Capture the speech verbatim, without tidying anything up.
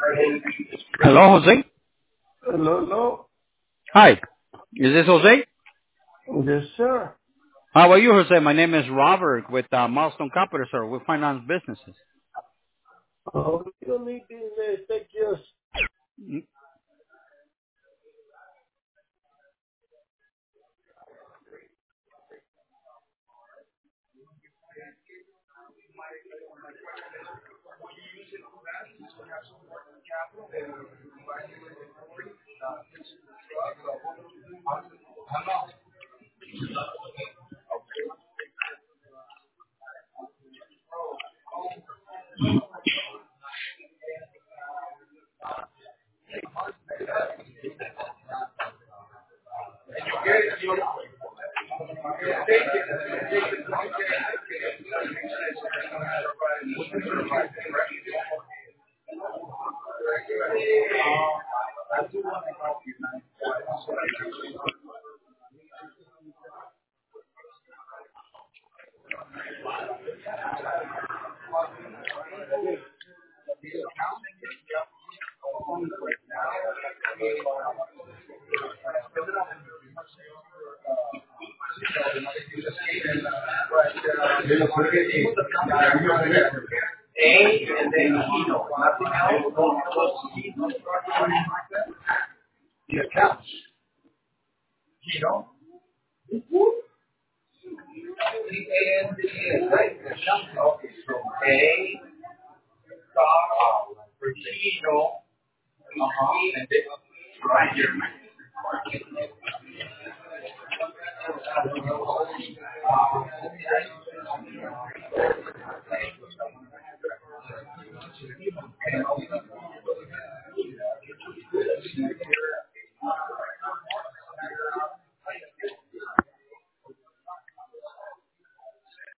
Hello, Jose. Hello, hello. Hi. Is this Jose? Yes, sir. How are you, Jose? My name is Robert with uh, Milestone Capital, sir. We finance businesses. Oh, you don't need business. Take yours. Mm. A and then Kino. Nothing else. No Kino. The accounts. Kino. The A and the A, right? The account. Okay, so A, star, Kino, uh-huh, and then right here.